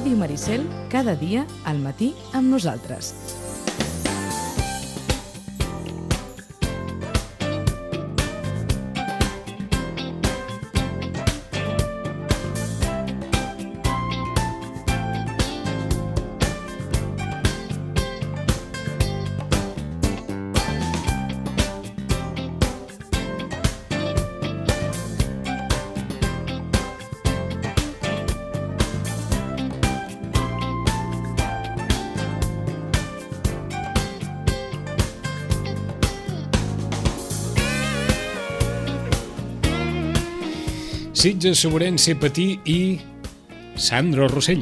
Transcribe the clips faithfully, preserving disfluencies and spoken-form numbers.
Ràdio Maricel, cada dia al matí amb nosaltres. Sitges, Sobrense, Patí i Sandro Rossell.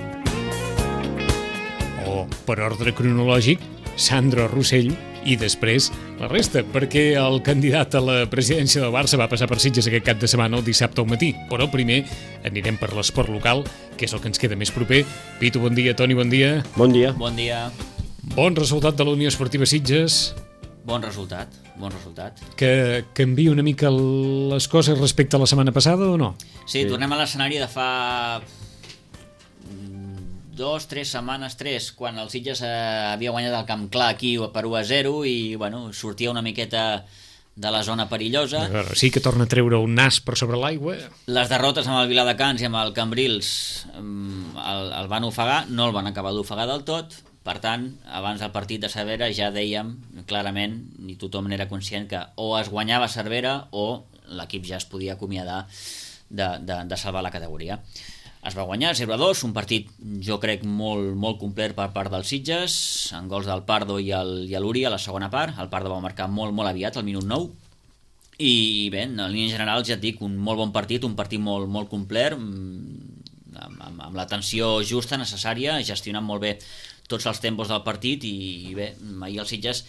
O, per ordre cronològic, Sandro Rossell i després la resta, perquè el candidat a la presidència del Barça va passar per Sitges aquest cap de setmana el dissabte al matí. Però primer anirem per l'esport local, que és el que ens queda més proper. Pitu, bon dia. Toni, bon dia. Bon dia. Bon dia. Bon resultat de la Unió Esportiva Sitges. Bon resultat, bon resultat. Que canvia una mica les coses respecte a la setmana passada o no? Sí, sí. Tornem a l'escenari de fa dos, tres setmanes, tres, quan el Sitges eh, havia guanyat el Camp Clar aquí per u a zero i bueno, sortia una miqueta de la zona perillosa. Sí que torna a treure un nas per sobre l'aigua. Les derrotes amb el Viladecans i amb el Cambrils el, el van ofegar, no el van acabar d'ofegar del tot. Per tant, abans del partit de Cervera ja dèiem clarament, i tothom n'era conscient, que o es guanyava Cervera o l'equip ja es podia acomiadar de, de, de salvar la categoria. Es va guanyar zero a dos, un partit jo crec molt, molt complet per part dels Sitges, amb gols del Pardo i l'Uri a la segona part. El Pardo va marcar molt, molt aviat, al minut nou. I bé, en línia general ja et dic, un molt bon partit, un partit molt, molt complet, amb, amb, amb la tensió justa, necessària, gestionant molt bé tots els tempos del partit i bé, ahir el Sitges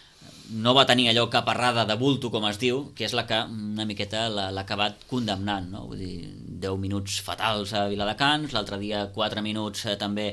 no va tenir allò cap errada de bulto, com es diu, que és la que una miqueta l'ha acabat condemnant, no? Vull dir, deu minuts fatals a Viladecans, l'altre dia quatre minuts eh, també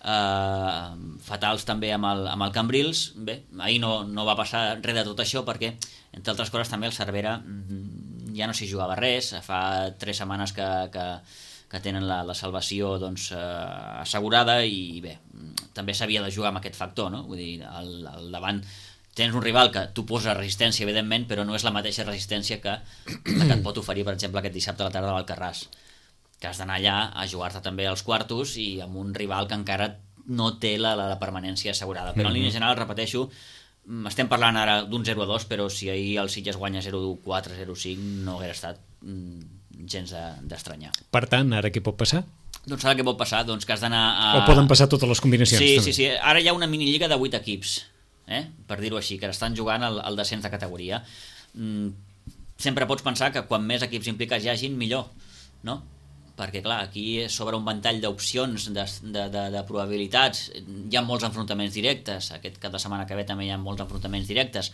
eh, fatals també amb el, amb el Cambrils. Bé, ahir no, no va passar res de tot això perquè, entre altres coses, també el Cervera ja no s'hi jugava res, fa tres setmanes que, que que tenen la, la salvació doncs, eh, assegurada i bé, també s'havia de jugar amb aquest factor, no? Vull dir, al, al davant tens un rival que tu posa resistència, evidentment, però no és la mateixa resistència que, que et pot oferir, per exemple, aquest dissabte a la tarda a l'Alcarràs, que has d'anar allà a jugar-te també als quartos i amb un rival que encara no té la, la, la permanència assegurada. Però en línia general, repeteixo, estem parlant ara d'un zero a dos, però si ahir el Sitges guanya zero a quatre, zero a cinc, no hauria estat gens d'estranyar. Per tant, ara què pot passar? Doncs ara què pot passar? Doncs que has d'anar a... O poden passar totes les combinacions. Sí, també. sí, sí. Ara hi ha una minilliga de vuit equips, eh? Per dir-ho així, que estan jugant al, al descens de categoria. Mm, sempre pots pensar que quan més equips implicats hi hagin, millor, no? Perquè, clar, aquí s'obre un ventall d'opcions, de, de, de, de probabilitats. Hi ha molts enfrontaments directes. Aquest cap de setmana que ve també hi ha molts enfrontaments directes.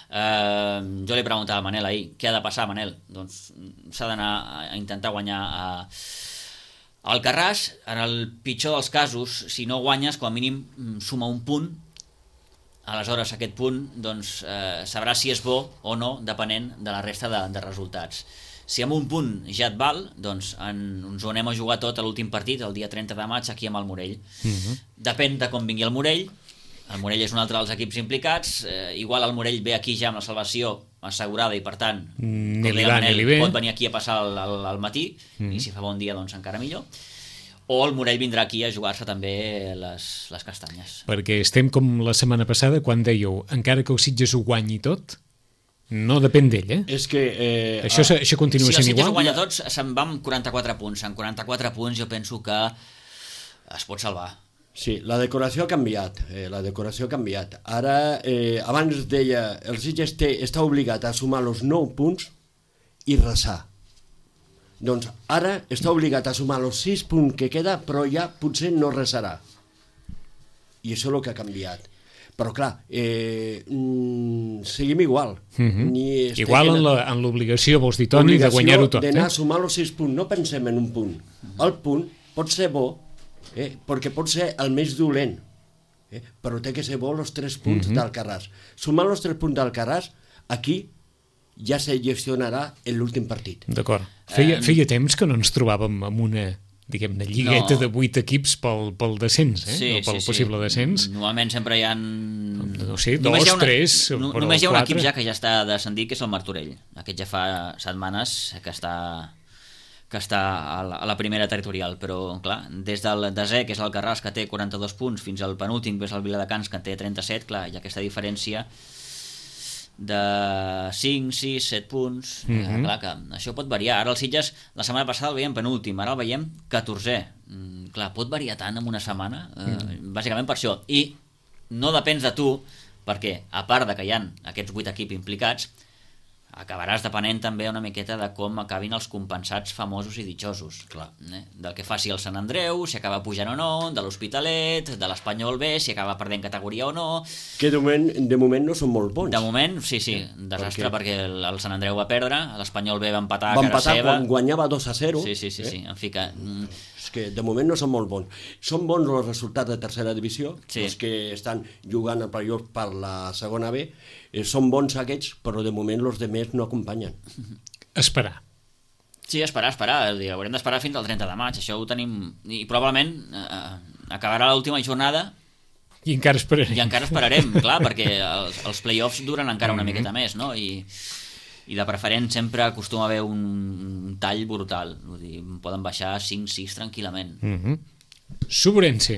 Uh, jo li preguntava a Manel ahir què ha de passar, Manel? Doncs s'ha d'anar a intentar guanyar a Alcarràs. En el pitjor dels casos, si no guanyes, com a mínim suma un punt. Aleshores aquest punt doncs, uh, sabrà si és bo o no depenent de la resta de, de resultats. Si amb un punt ja et val, doncs en, ens ho anem a jugar tot a l'últim partit, el dia trenta de maig, aquí amb el Morell. Uh-huh. Depèn de com vingui el Morell. El Morell és un altre dels equips implicats, eh, igual el Morell ve aquí ja amb la salvació assegurada i per tant ni li va, ni li ve. Pot venir aquí a passar al, al, al matí mm. i si fa bon dia doncs encara millor, o el Morell vindrà aquí a jugar-se també les, les castanyes. Perquè estem com la setmana passada quan dèieu, encara que el Sitges ho guanyi tot, no depèn d'ell, eh? És que... Eh, això, ah, això continua si sent igual? Si el Sitges ho guanya tots, se'n va amb quaranta-quatre punts. En quaranta-quatre punts jo penso que es pot salvar. Sí, la decoració ha canviat, eh, la decoració ha canviat. Ara, eh, abans deia, el Sitges té, està obligat a sumar els nou punts i resar. Doncs ara està obligat a sumar els sis punts que queda, però ja potser no resarà. I això és el que ha canviat. Però clar, eh, mm, seguim igual. Mm-hmm. Ni igual en, la, en l'obligació, vols dir, Toni, de guanyar-ho tot. D'anar eh? a sumar els sis punts, no pensem en un punt. El punt pot ser bo, Eh, perquè pot ser el més dolent, eh, però té que ser bo els tres punts mm-hmm. d'Alcarràs. Sumant els tres punts d'Alcarràs, aquí ja se gestionarà l'últim partit. D'acord. Feia, feia temps que no ens trobàvem amb una diguem-ne, lligueta No. de vuit equips pel, pel descens, eh? Sí, o pel sí, possible sí. descens. Normalment sempre hi ha... No sé, Només dos, hi ha una- tres, no, però Només hi ha un quatre. equip ja que ja està descendit, que és el Martorell. Aquest ja fa setmanes que està que està a la, a la primera territorial, però clar, des del desè, que és el Carràs, que té quaranta-dos punts, fins al penúltim, que és el Viladecans, que en té trenta-set, clar, hi ha aquesta diferència de cinc, sis, set punts. Mhm. eh, clar que això pot variar. Ara el Sitges la setmana passada el veiem penúltim, ara el veiem catorzè. Mm, clar, pot variar tant en una setmana, eh, bàsicament per això. I no depens de tu, perquè a part de que hi ha aquests vuit equips implicats, acabaràs depenent també una miqueta de com acabin els compensats famosos i ditxosos. Clar. Eh? Del que faci el Sant Andreu, si acaba pujant o no, de l'Hospitalet, de l'Espanyol B, si acaba perdent categoria o no. Que de moment, de moment no són molt bons. De moment, sí, sí, desastre, Per perquè el, el Sant Andreu va perdre, l'Espanyol B va empatar a Va cara empatar seva. quan guanyava dos a zero. Sí, sí, sí, eh? sí. En fi que... mm, És que de moment no són molt bons. Són bons els resultats de tercera divisió, Sí. els que estan jugant el playoff per la segona B, eh, són bons aquests, però de moment els de més no acompanyen. Esperar. Sí, esperar, esperar. És a dir, haurem d'esperar fins al trenta de maig, això ho tenim... I probablement eh, acabarà l'última jornada I encara esperarem. i encara esperarem, clar, perquè els, els play-offs duren encara una miqueta més, no? I, i de preferent sempre acostuma a haver un, un tall brutal. Vull dir, poden baixar cinc sis tranquil·lament. Mm -hmm. Sobrense.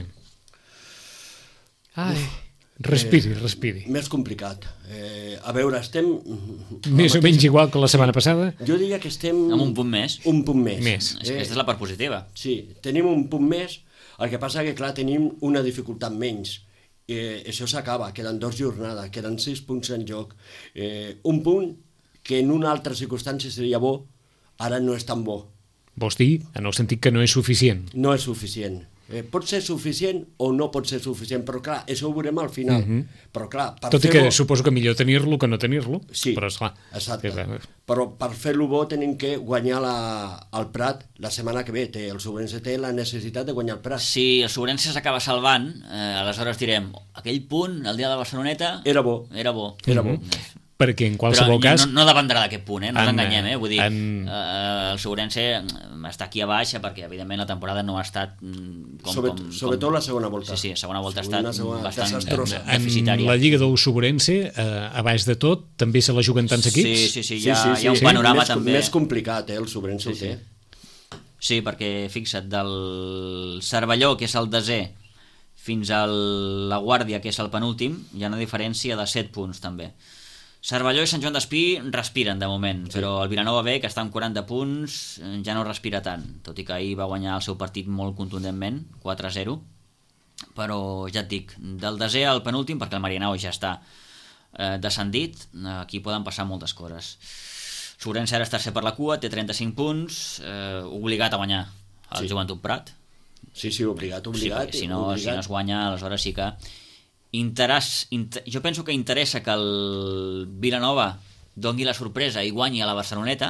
Ai, respiri, respiri. Més complicat. Eh, a veure, estem... Més o menys igual que la setmana passada? Jo diria que estem... Amb un punt més. Un punt més. Més. És que aquesta és la part positiva. Sí, tenim un punt més, el que passa que, clar, tenim una dificultat menys. Eh, això s'acaba, queden dues jornades, queden sis punts en joc. Eh, un punt que en una altra circumstància seria bo, ara no és tan bo. Vols dir, en el sentit que no és suficient. No és suficient. Eh, pot ser suficient o no pot ser suficient, però clar, això ho veurem al final. Mhm. Però clar, per Tot i que fer-ho... suposo que millor tenir-lo que no tenir-lo. Sí, però esclar. exacte. Que- Però per fer-lo bo tenim que guanyar la, el Prat la setmana que ve. Té, el Sobrense té la necessitat de guanyar el Prat. Si el Sobrense s'acaba salvant, eh, aleshores direm, aquell punt, el dia de Barceloneta, Era bo. era bo. Era bo. Perquè en Però qualsevol cas... no, no dependrà d'aquest punt, eh? no ens En, enganyem, eh? Vull dir, en- eh, el Sobrense està aquí a baix perquè, evidentment, la temporada no ha estat mm, com... Sobre, com, sobretot com... la segona volta. Sí, sí, la segona volta Segona, ha estat segona, bastant desastrosa. En deficitària. la Lliga del Sobrense, eh, a baix de tot, també se la juguen tants equips? Sí, sí, sí, hi ha, hi ha un sí. panorama més, també... Més complicat, eh, el Sobrense Sí, ho sí. té. Sí, perquè, fixa't, del Cervelló, que és el desè, fins a la Guàrdia, que és el penúltim, hi ha una diferència de set punts, també. Cervelló i Sant Joan d'Espí respiren de moment, sí. Però el Vilanova B, que està amb quaranta punts, ja no respira tant, tot i que ahir va guanyar el seu partit molt contundentment, quatre a zero, però ja et dic, del desè al penúltim, perquè el Marianao ja està eh, descendit, aquí poden passar moltes coses. Sobrense ara és tercer per la cua, té trenta-cinc punts, eh, obligat a guanyar el Sí. Joventut Prat. Sí, sí, obligat, Sí, obligat. perquè si no, obligat. si no es guanya, aleshores sí que... Interès, inter... Jo penso que interessa que el Vilanova doni la sorpresa i guanyi a la Barceloneta,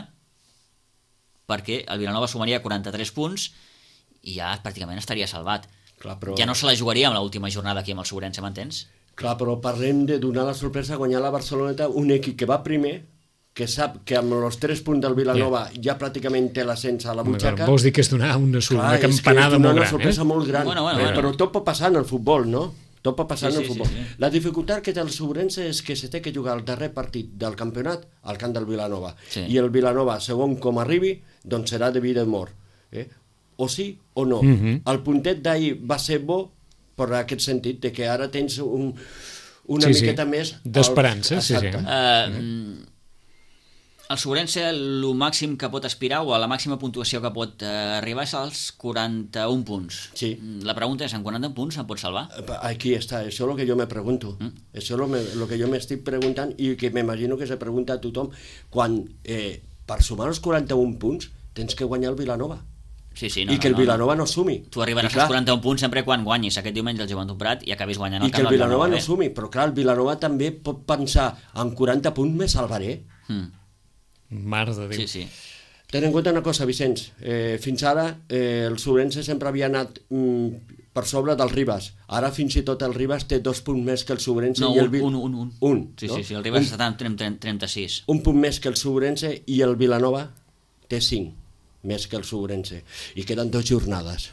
perquè el Vilanova sumaria quaranta-tres punts i ja pràcticament estaria salvat. Clar, però... Ja no se la jugaria amb l'última jornada aquí amb el Sobrense, m'entens? Clar, però parlem de donar la sorpresa a guanyar la Barceloneta, un equip que va primer, que sap que amb els tres punts del Vilanova yeah. ja pràcticament té l'ascens a la butxaca. Vols dir que és donar una, Clar, una és que és campanada donar molt una gran, sorpresa eh? molt gran. Bueno, bueno, eh? bueno. Però tot pot passar en el futbol, no? Tot pot passar Sí, en el sí, futbol. sí, sí. La dificultat que té el Sobrense és que se té que jugar el darrer partit del campionat al camp del Vilanova. Sí. I el Vilanova, segon com arribi, doncs serà de vida i mort. Eh? O sí o no. Mhm. El puntet d'ahir va ser bo per aquest sentit, de que ara tens un, una Sí, sí. miqueta més... al- D'esperança, sí, sí. Exacte. Uh, el Sobrense, el màxim que pot aspirar, o a la màxima puntuació que pot uh, arribar, és als quaranta-un punts. Sí. La pregunta és, en quaranta punts se'n pot salvar? Aquí està, això és el que jo me pregunto. Mm. Això és lo, me, lo que jo m'estic preguntant i que m'imagino que se pregunta a tothom quan eh, per sumar els quaranta-un punts tens que guanyar el Vilanova. Sí, sí, no, I que el no, no, Vilanova no, no sumi. Tu arribaràs I clar, als quaranta-un punts sempre quan guanyis aquest diumenge el Joventut Prat i acabis guanyant el I que el camp del Vilanova no B. sumi, però clar, el Vilanova també pot pensar en quaranta punts me salvaré. Mm. Mare de Déu. Sí, sí. Ten en compte una cosa, Vicenç, eh, fins ara eh, el Sobrense sempre havia anat mm, per sobre del Ribas. Ara fins i tot el Ribas té dos punts més que el Sobrense No, i el un, Vi- un, un, un. un, Sí, no? sí, sí, el Ribas un, està en trenta-sis. un punt més que el Sobrense i el Vilanova té cinc més que el Subrense. I queden dues jornades.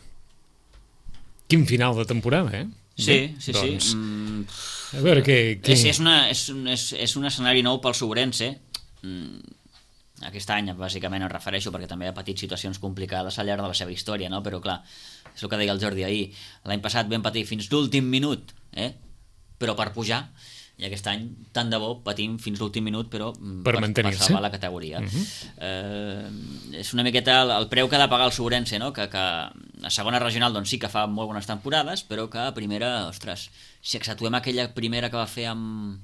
Quin final de temporada, eh? Sí, sí, doncs, sí. Mm, a veure, què... què... És, és, una, és, un, és, és un escenari nou pel Sobrense. Mm, aquest any, bàsicament, em refereixo perquè també ha patit situacions complicades al llarg de la seva història, no? Però, clar, és el que deia el Jordi ahir. L'any passat vam patir fins l'últim minut, eh? Però per pujar, i aquest any, tant de bo, patim fins l'últim minut, però per, per, per salvar la categoria. Uh-huh. eh, és una miqueta el, el preu que ha de pagar el Sobrense, no? que, que a segona regional doncs, sí que fa molt bones temporades, però que a primera, ostres, si exceptuem aquella primera que va fer amb,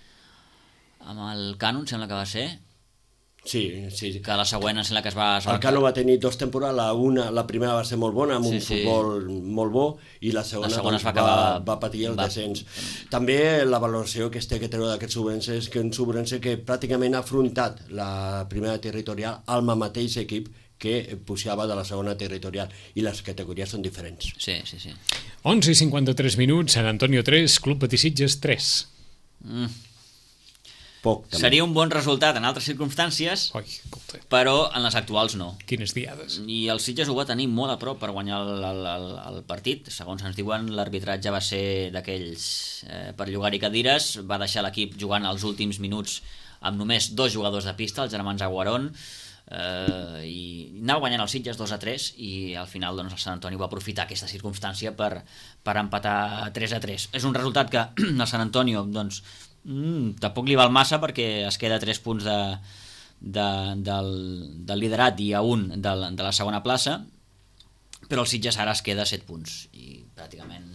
amb el Cànon, sembla que va ser, Sí, sí. que la següent en la que es va... El Cano va tenir dos temporades, la, una, la primera va ser molt bona, amb sí, un sí. futbol molt bo, i la segona, la segona doncs, va, acabar... va, va patir el va... descens. També la valoració que es té que treure d'aquest Sobrense és que un Sobrense que pràcticament ha afrontat la primera territorial al mateix equip que pujava de la segona territorial, i les categories són diferents. Sí, sí, sí. onze i cinquanta-tres minuts, Sant Antonio tres, Club Patissitges tres. Mm. Poc, també. Seria un bon resultat en altres circumstàncies, Oi, escolta. però en les actuals no. Quines diades. I el Sitges ho va tenir molt a prop per guanyar el, el, el, el partit. Segons ens diuen, l'arbitratge va ser d'aquells eh, per llogar i cadires, va deixar l'equip jugant els últims minuts amb només dos jugadors de pista, els germans Aguarón, eh, i anava guanyant el Sitges dos a tres, i al final doncs, el Sant Antoni va aprofitar aquesta circumstància per, per empatar tres a tres. És un resultat que el Sant Antonio doncs, mm, tampoc li val massa, perquè es queda tres punts de, de, del, del liderat i a un de, de la segona plaça, però el Sitges ara es queda a set punts i pràcticament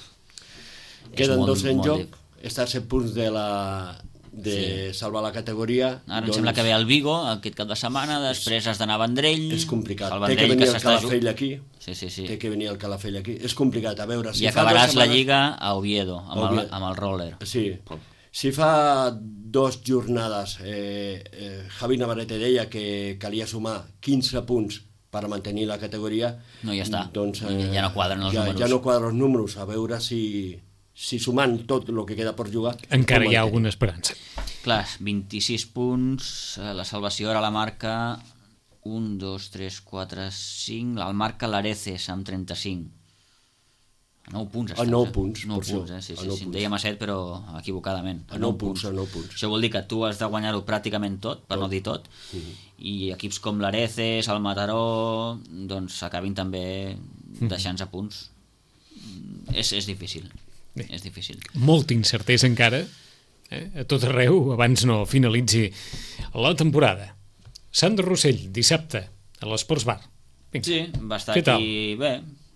queden molt, dos en molt joc, dic. està a set punts de la de sí. salvar la categoria. Ara doncs... em sembla que ve el Vigo aquest cap de setmana, després has d'anar a Vendrell. És complicat, el té que venir el Calafell ju... aquí. Sí, sí, sí. Té que venir el Calafell aquí. És complicat, a veure... Si I acabaràs setmanes... la Lliga a Oviedo, amb, Oviedo. el, amb el roller. Sí. Si fa dos jornades eh, eh, Javi Navarrete deia que calia sumar quinze punts per mantenir la categoria, No, ja està. doncs, eh, ja no quadren els ja, números. ja no quadren els números, a veure si, si sumant tot el que queda per jugar... Encara hi ha alguna esperança. Clar, vint-i-sis punts, la salvació ara la marca un, dos, tres, quatre, cinc, el marca l'Areces amb trenta-cinc. A nou punts. A nou punts, nou per punts, això. eh? Sí, A sí, nou sí. punts. Dèiem a set, però equivocadament. A nou punts, a nou punts. Això vol dir que tu has de guanyar-ho pràcticament tot, per no dir tot, Mhm. i equips com l'Areces, el Mataró, doncs acabin també deixant-se a punts. És, és difícil. Bé. És difícil. Molta incertesa encara, eh? A tot arreu, abans no finalitzi la temporada. Sant de Rossell, dissabte, a l'Esports Bar. Vinga. Sí, va estar Què tal? aquí bé.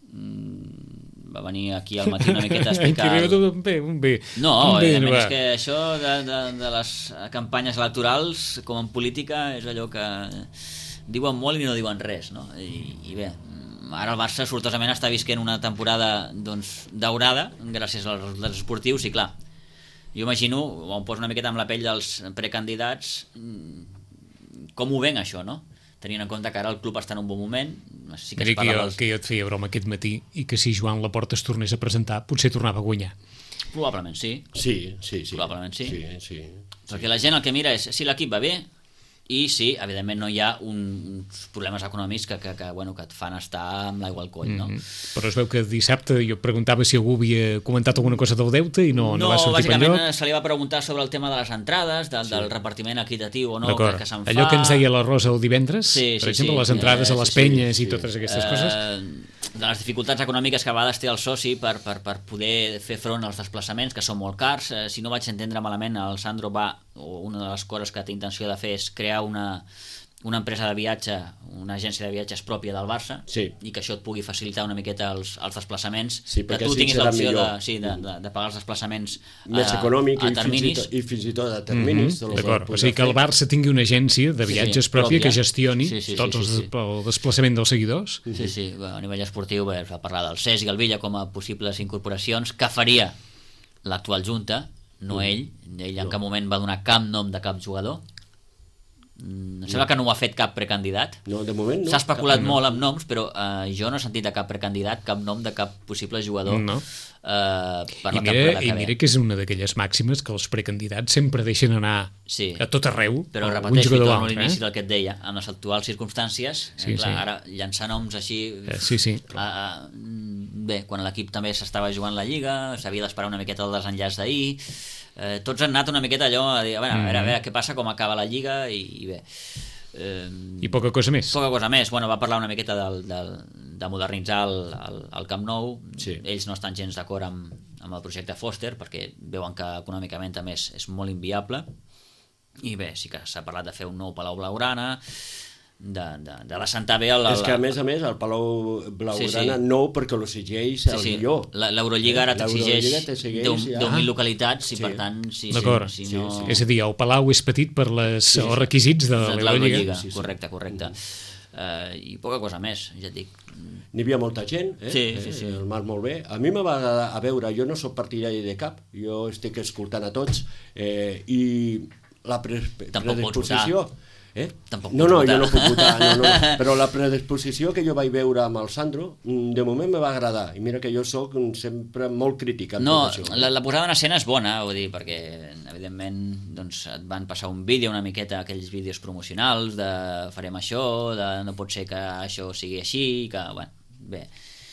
Mm, va venir aquí al matí una miqueta a explicar... El... Un bé, un bé. No, un bé, evidentment, va. és que això de, de, de les campanyes electorals, com en política, és allò que diuen molt i no diuen res, no? I, i bé, ara el Barça sortosament està visquent una temporada doncs, daurada, gràcies als resultats esportius, i clar, jo imagino, o em poso una miqueta amb la pell dels precandidats, com ho ven això, no? Tenint en compte que ara el club està en un bon moment. Sí que Mira es que parla jo, dels... que jo et feia broma aquest matí i que si Joan Laporta es tornés a presentar potser tornava a guanyar. Probablement sí. Sí, sí, sí. Probablement sí. Sí, sí. Perquè la gent el que mira és si l'equip va bé i si, evidentment, no hi ha un, uns problemes econòmics que, que, que, bueno, que et fan estar amb l'aigua al coll, no? Mm -hmm. Però es veu que dissabte jo preguntava si algú havia comentat alguna cosa del deute i no, no, No, va sortir per bàsicament lloc. se li va preguntar sobre el tema de les entrades, del, sí. del repartiment equitatiu o no, que, que se'n fa. Allò que ens deia la Rosa el divendres, Sí, per sí, exemple, sí. les entrades Eh, a les sí, sí, penyes sí. i totes aquestes Eh, coses. de les dificultats econòmiques que a vegades té el soci per, per, per poder fer front als desplaçaments, que són molt cars. Eh, si no vaig entendre malament, el Sandro va, o una de les coses que té intenció de fer és crear una, una empresa de viatge, una agència de viatges pròpia del Barça, Sí. i que això et pugui facilitar una miqueta els, els desplaçaments, Sí, que perquè tu així tinguis serà l'opció de, millor. sí, de, de, de pagar els desplaçaments Més a, econòmic a i, fins i terminis. tot, i fins i tot a terminis. Mhm, mm -hmm. D'acord, o sigui que el Barça tingui una agència de Sí, sí, viatges pròpia pròpia. que gestioni Sí, sí, tots sí, els sí, sí. el desplaçament dels seguidors. Sí, sí, a nivell esportiu bé, es va parlar del Cesc i el Villa com a possibles incorporacions que faria l'actual Junta, no ell. Ell en cap moment va donar cap nom de cap jugador. Em sembla que no ho ha fet cap precandidat. No, de moment no. S'ha especulat Cap- molt amb noms, però eh, jo no he sentit de cap precandidat cap nom de cap possible jugador No. Uh, per I la mira, temporada que i ve. mira que és una d'aquelles màximes que els precandidats sempre deixen anar Sí. a tot arreu, Però un repeteixo, i jugador torno a l'altre. l'inici Eh? del que et deia, en les actuals circumstàncies, Sí, eh, clar, sí. ara llançar noms així... Eh, sí, sí. A, a, bé, quan l'equip també s'estava jugant la Lliga, s'havia d'esperar una miqueta el desenllaç d'ahir, eh, tots han anat una miqueta allò a dir, a veure, a veure, a veure què passa, com acaba la Lliga, i, i bé... Eh, I poca cosa més. Poca cosa més. Bueno, va parlar una miqueta del, del, de modernitzar el, el, el Camp Nou. Sí. Ells no estan gens d'acord amb, amb el projecte Foster perquè veuen que econòmicament també és, és molt inviable. I bé, sí que s'ha parlat de fer un nou Palau Blaugrana, de, de, de l'assentar bé el, el, És que a més a més el Palau Blaugrana Sí, sí. nou perquè l'exigeix sí, el sí. millor. La- L'Eurolliga ara t'exigeix L'Eurolliga t'exigeix, deu ja. deu mil Ah. localitats i Sí. per tant si, D'acord. si, si no... Sí, És a dir, el Palau és petit per les, Sí, sí. els requisits de de l'Eurolliga. l'Eurolliga, Sí, sí. correcte, correcte. Uh, I poca cosa més, ja et dic. N'hi havia molta gent, eh? Sí, eh? sí, sí. El Marc molt bé. A mi me va agradar, a veure, jo no sóc partidari de cap, jo estic escoltant a tots, eh, i la pre Tampoc pots predisposició... Eh? Tampoc no, pots no, votar. jo no puc votar, no, no. Però la predisposició que jo vaig veure amb el Sandro, mm, de moment me va agradar, i mira que jo sóc mm, sempre molt crític amb No, tot això. la, la posada en escena és bona, vull dir, perquè evidentment doncs, et van passar un vídeo una miqueta, aquells vídeos promocionals de farem això, de no pot ser que això sigui així, que, bueno, bé,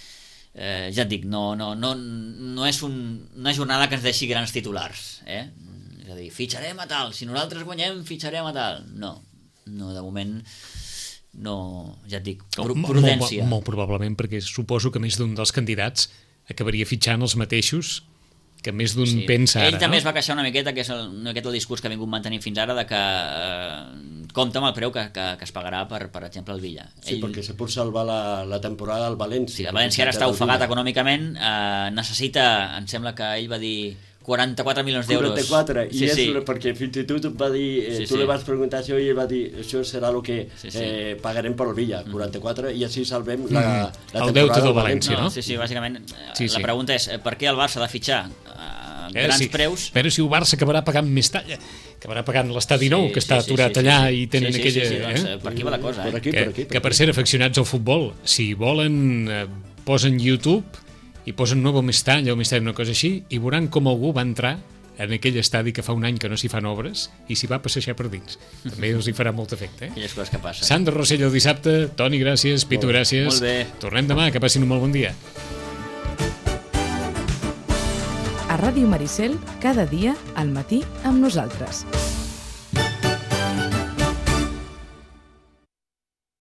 eh, ja et dic, no, no, no, no és un, una jornada que ens deixi grans titulars, eh? És a dir, fitxarem a tal, si nosaltres guanyem, fitxarem a tal. No, no, de moment no, ja et dic, pr Molt- prudència. Molt, molt probablement, perquè suposo que més d'un dels candidats acabaria fitxant els mateixos que més d'un Sí. pensa Ell ara. també no? es va queixar una miqueta, que és el, una miqueta el discurs que ha vingut mantenint fins ara, de que eh, compta amb el preu que, que, que es pagarà per, per exemple, el Villa. Sí, perquè se pot salvar la, la temporada al València. Sí, el València ara està ofegat econòmicament, eh, necessita, em sembla que ell va dir quaranta-quatre milions d'euros. quaranta-quatre, i sí, és sí. perquè fins i tot em va dir, eh, Sí, tu sí. li vas preguntar això i ell va dir, això serà el que Sí, sí. eh, pagarem per el Villa, quaranta-quatre, i així salvem la, la El temporada deute del al València, No, no? sí, sí, bàsicament, eh, Sí, sí. la pregunta és, eh, per què el Barça ha de fitxar eh, Eh, grans sí. preus? Però si el Barça acabarà pagant més tall, acabarà pagant l'estadi nou, que està sí, sí, aturat sí, allà sí. i tenen sí, sí, aquella... Sí, sí, doncs, eh? eh, per aquí va la cosa, Per eh? aquí, que, per aquí. que per ser aficionats al futbol, si volen, eh, posen YouTube i posen Nuevo Mestalla o Mestalla, una cosa així, i veuran com algú va entrar en aquell estadi que fa un any que no s'hi fan obres i s'hi va passejar per dins. També els hi farà molt efecte, eh? Aquelles coses que passen. Sandro Rosselló dissabte, Toni, gràcies, Pitu, Molt bé. gràcies. Molt bé. Tornem demà, que passin un molt bon dia. A Ràdio Maricel, cada dia al matí amb nosaltres.